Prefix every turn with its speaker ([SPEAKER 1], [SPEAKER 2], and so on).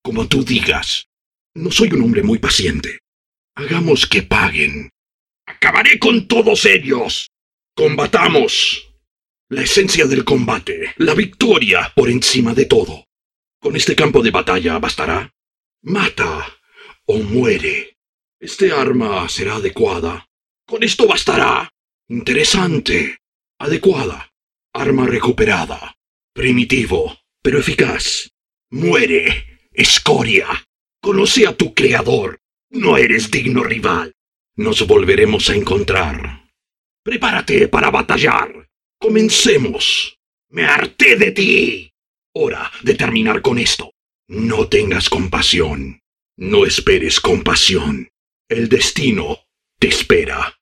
[SPEAKER 1] Como tú digas. No soy un hombre muy paciente. Hagamos que paguen. Acabaré con todos ellos. Combatamos. La esencia del combate, la victoria por encima de todo. ¿Con este campo de batalla bastará? Mata o muere. Este arma será adecuada. ¿Con esto bastará? Interesante. Adecuada. Arma recuperada. Primitivo, pero eficaz. Muere, escoria. Conoce a tu creador. No eres digno rival. Nos volveremos a encontrar. Prepárate para batallar. Comencemos. Me harté de ti. Hora de terminar con esto. No tengas compasión. No esperes compasión. El destino te espera.